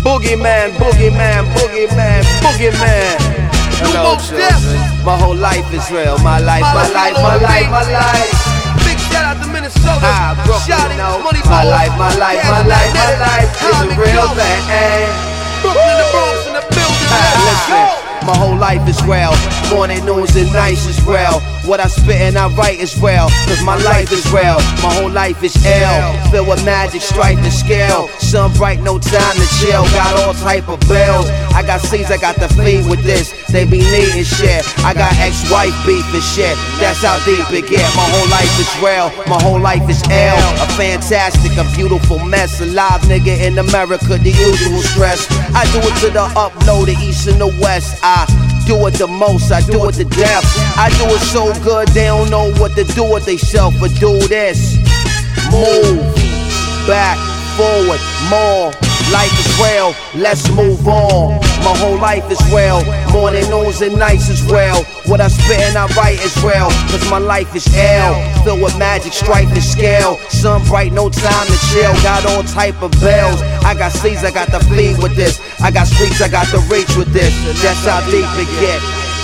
Boogeyman, boogeyman, boogeyman, boogeyman. Hello, children. My whole life is real. My life, my life, my life, my life. Big shout out to Minnesota. Brooklyn, no. My life, my life, my life, my life is a real thing. Brooklyn, the Bronx, in the building. Listen. My whole life is real, morning, noons, and nights is real. What I spit and I write is real, cause my life is real. My whole life is ill, filled with magic, strife, and skill. Sun bright, no time to chill, got all type of bills. I got C's, I got the feed with this, they be needing shit. I got ex-wife beef and shit, that's how deep it get. My whole life is real, my whole life is ill. A fantastic, a beautiful mess. A live nigga in America, the usual stress. I do it to the up, low, the east and the west. I do it the most, I do it to death. I do it so good, they don't know what to do with theyself. But do this, move, back, forward, more. Life is real, let's move on. My whole life is real, morning, noons, and nights is real. What I spit and I write is real, cause my life is ill, filled with magic, strife, and skill. Sun bright, no time to chill, got all type of bills. I got C's, I got the feed with this. I got streets, I got the reach with this. That's how deep it get.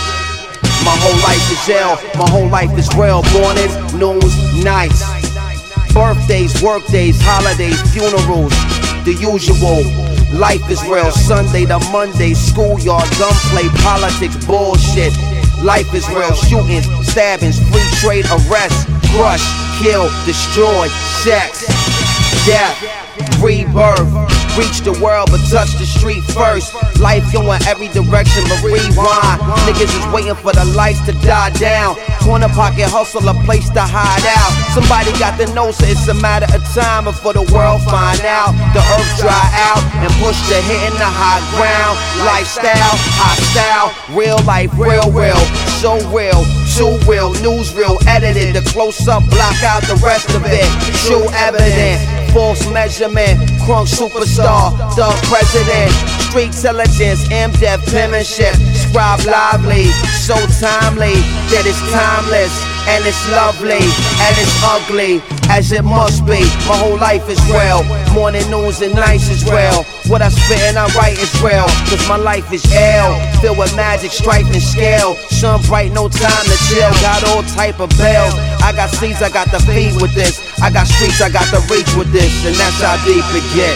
My whole life is ill, my whole life is real. Mornings, noons, nights, birthdays, work days, holidays, funerals, the usual. Life is real, Sunday to Monday, schoolyard, gunplay, politics, bullshit. Life is real, shootings, stabbings, free trade, arrests, crush, kill, destroy, sex, death, rebirth. Reach the world but touch the street first. Life going every direction but rewind. Niggas is waiting for the lights to die down. Corner pocket hustle, a place to hide out. Somebody got to know, so it's a matter of time before the world find out. The earth dry out and push the hit in the high ground. Lifestyle, hostile, real life, real, so real, too real, news real, edited. The close up block out the rest of it. True evident, false measurement, crunk superstar, thug president. Street intelligence, M-Dev penmanship, scribe lively, so timely that it's timeless. And it's lovely, and it's ugly, as it must be. My whole life is real, morning, noons, and nights is real. What I spit and I write is real, cause my life is ill, filled with magic, strife, and skill. Sun bright, no time to chill, got all type of bills. I got C's, I got the feed with this. I got streets, I got the reach with this. And that's how deep it get.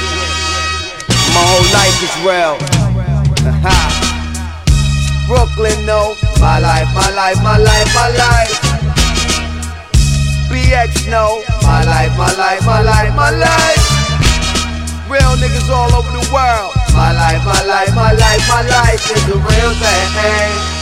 My whole life is real. Brooklyn, no. My life, my life, my life, my life. BX, no. My life, my life, my life, my life. Real niggas all over the world. My life, my life, my life, my life is the real thing.